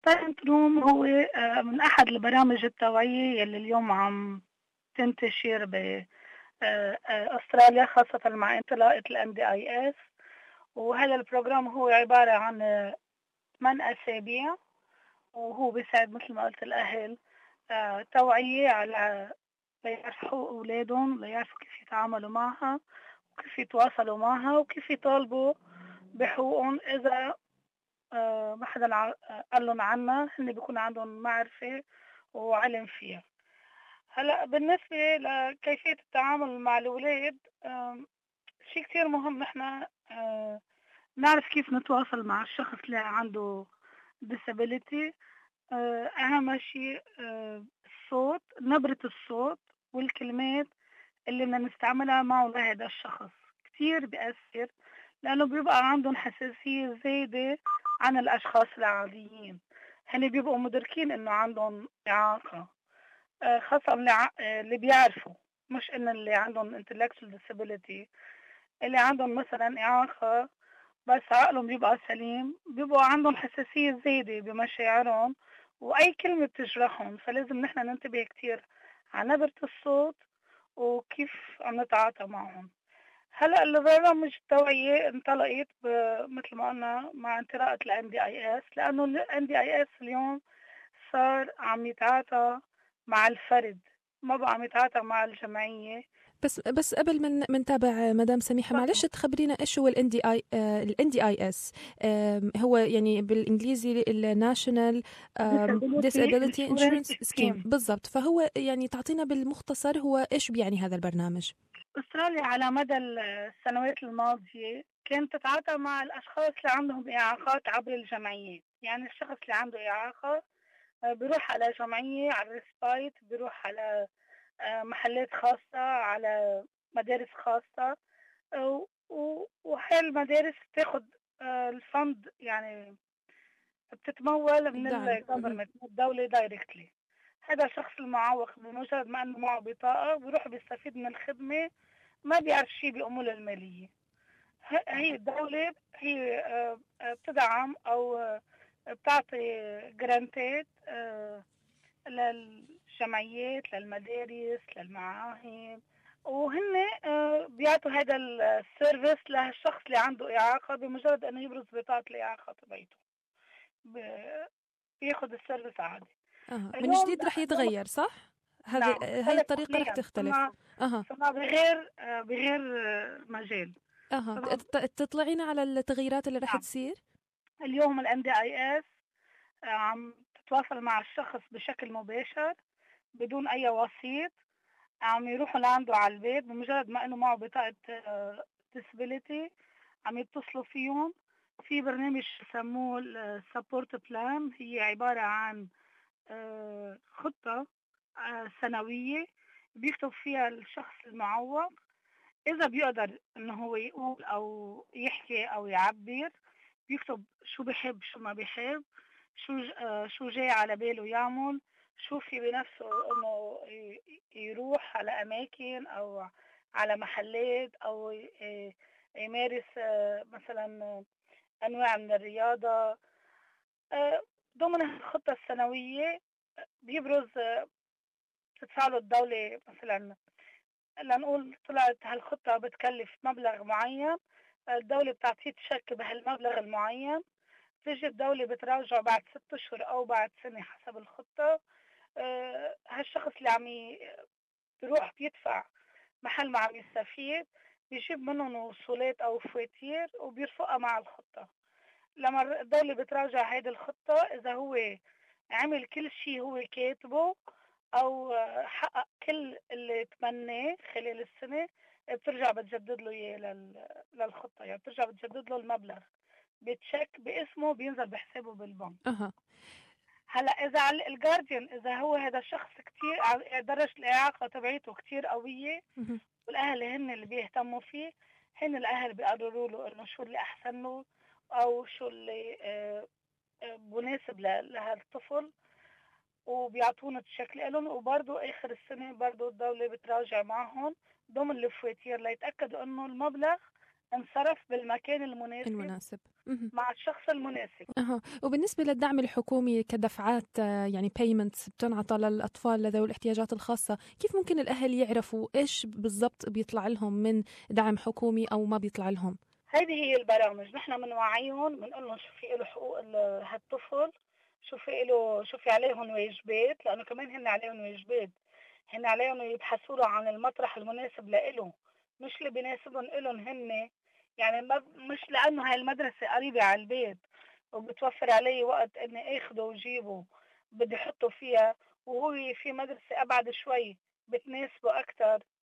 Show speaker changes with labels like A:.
A: بارنت روم هو من أحد البرامج التوعية يلي اليوم عم تنتشر بأستراليا، خاصة مع انطلاقة ال NDIS. وهذا البروجرام هو عبارة عن 8 أسابيع، وهو بيساعد مثل ما قلت الأهل توعية على ليعرفوا حقوق أولادهم، ليعرفوا كيف يتعاملوا معها وكيف يتواصلوا معها وكيف يطالبوا بحقوقهم إذا ما حدا قال لهم عنها، هن بيكون عندهم معرفة وعلم فيها. هلا بالنسبة لكيفية التعامل مع الأولاد، شيء كتير مهم نحن نعرف كيف نتواصل مع الشخص اللي عنده disability. أهم شيء الصوت، نبرة الصوت والكلمات اللي بدنا نستعملها معه لهذا الشخص كتير بيأثر، لأنه بيبقى عندهم حساسية زايدة عن الأشخاص العاديين. هن بيبقوا مدركين إنه عندهم إعاقة، خاصة اللي بيعرفوا، مش إن اللي عندهم intellectual disability. اللي عندهم مثلا إعاقة بس عقلهم بيبقى سليم، بيبقوا عندهم حساسية زايدة بمشاعرهم، وأي كلمة بتجرحهم، فلازم نحن ننتبه كتير على نبرة الصوت وكيف عم نتعاطى معهم. هلا البرامج التوعية انطلقت مثل ما قلنا مع انطلاقة ال NDIS، لأنه ال NDIS اليوم صار عم يتعاطى مع الفرد، ما بقى عم يتعاطى مع الجمعية.
B: بس قبل ما نتابع مدام سميحة، معلش تخبرينا ايش هو ال NDIS؟ هو يعني بالانجليزي الناشونال
A: Disability
B: Disability
A: Insurance
B: Insurance Scheme
A: Scheme.
B: بالضبط. فهو يعني تعطينا بالمختصر هو ايش بيعني هذا البرنامج؟
A: أستراليا على مدى السنوات الماضية كانت تتعاطى مع الأشخاص اللي عندهم إعاقات عبر الجمعيات. يعني الشخص اللي عنده إعاقة بيروح على جمعية، على الريسبايت، بيروح على محلات خاصة، على مدارس خاصة، وهي المدارس بتاخد الفند، يعني بتتمول من
B: الدعم.
A: الجفرمنت، من الدولة دايركتلي. هذا الشخص المعوق بمجرد ما انه معه بطاقة بيروح بيستفيد من الخدمة، ما بيعرف شيء بأموره المالية. هي الدولة هي بتدعم أو بتعطي جرانتات للجمعيات، للمدارس، للمعاهد، وهن بيعطوا هذا السيرفيس للشخص اللي عنده إعاقة. بمجرد أنه يبرز بطاقة الإعاقة تبعته بياخد السيرفيس عادي.
B: من
A: اليوم
B: جديد رح
A: اليوم
B: يتغير صح؟ هذه
A: نعم
B: هاي
A: اختلف
B: الطريقة رح
A: كليا،
B: تختلف. اها
A: صرنا بغير مجال. صرنا
B: تطلعينا على التغييرات اللي رح
A: نعم.
B: تصير.
A: اليوم ال NDIS عم تتواصل مع الشخص بشكل مباشر بدون أي وسيط، عم يروحوا لعنده على البيت. بمجرد ما إنه معه بطاقة disability عم يتصلوا فيهم. في برنامج يسموه السبورت بلان، هي عبارة عن خطة سنوية بيكتب فيها الشخص المعوق إذا بيقدر إنه هو يقول أو يحكي أو يعبر. بيكتب شو بحب شو ما بحب، شو جاي على باله يعمل، شو في بنفسه إنه يروح على أماكن أو على محلات أو يمارس مثلا أنواع من الرياضة. ضمن الخطة السنوية بيبرز تدفع له الدولة مثلا، لنقول طلعت هالخطة بتكلف مبلغ معين، الدولة بتعطيه تشيك بهالمبلغ المعين، تيجي الدولة بتراجعه بعد 6 أشهر أو بعد سنة حسب الخطة. هالشخص اللي بيروح بيدفع محل ما عم يستفيد، بيجيب منهم وصولات أو فواتير وبيرفقها مع الخطة. لما الدولة بتراجع هيدي الخطة، إذا هو عمل كل شيء هو كاتبه أو حقق كل اللي تمناه خلال السنة، بترجع بتجدد له إياه للخطة. يعني بترجع بتجدد له المبلغ بتشيك باسمه بينزل بحسابه بالبنك.
B: اها
A: هلا إذا على الجارديان، إذا هو هذا الشخص كتير درجة الإعاقة تبعيته كتير قوية والأهل هن اللي بيهتموا فيه، هن الأهل بيقرروا له إنه شو اللي أحسن له أو شو اللي مناسب لهالطفل، وبيعطونا تشيك لهم. وبرضه آخر السنة برضه الدولة بتراجع معهم ضمن الفواتير ليتأكدوا إنه المبلغ انصرف بالمكان المناسب
B: المناسب. مهم.
A: مع الشخص المناسب.
B: أها. وبالنسبة للدعم الحكومي كدفعات يعني payments بتنعطى للأطفال ذوي الاحتياجات الخاصة، كيف ممكن الأهل يعرفوا إيش بالضبط بيطلع لهم من دعم حكومي أو ما بيطلع لهم؟
A: هذه هي البرامج، نحن بنوعيهم، بنقول لهم شو في له حقوق هالطفل، شو في عليهم واجبات، لانه كمان هن عليهم واجبات، هن عليهم يبحثوا له عن المطرح المناسب لإله، مش اللي بيناسبهم إلهم هن. يعني ما مش لانه هاي المدرسة قريبة على البيت وبتوفر علي وقت اني اخده وجيبه، بدي احطه فيها، وهو في مدرسة ابعد شوي بتناسبه اكتر،